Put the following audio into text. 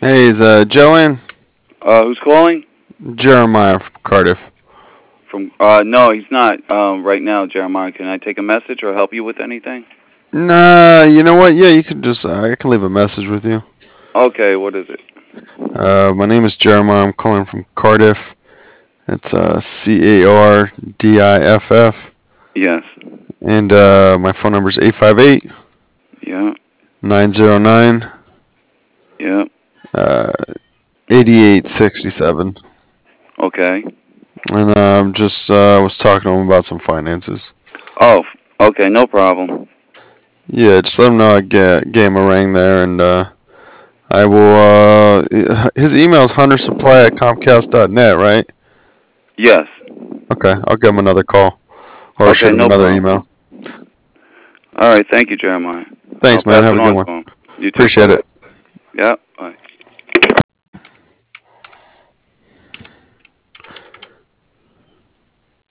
Hey, is Joe in? Who's calling? Jeremiah from Cardiff. From no, he's not right now, Jeremiah. Can I take a message or help you with anything? Nah, you know what? Yeah, you can just I can leave a message with you. Okay, what is it? My name is Jeremiah. I'm calling from Cardiff. It's Cardiff, Yes. and my phone number is 858 Yeah. 909 Yeah. uh 8867. Okay. And just was talking to him about some finances. Oh, okay, no problem. Yeah, just let him know I gave him a ring there, and I will. His email is huntersupply@comcast.net, right? Yes. Okay, I'll give him another call or Okay, shoot him no another problem. email. All right, thank you, Jeremiah. I'll Thanks, man. pass Have it a good on one. to him. You too. Bye Appreciate bye. it. Yeah. Bye.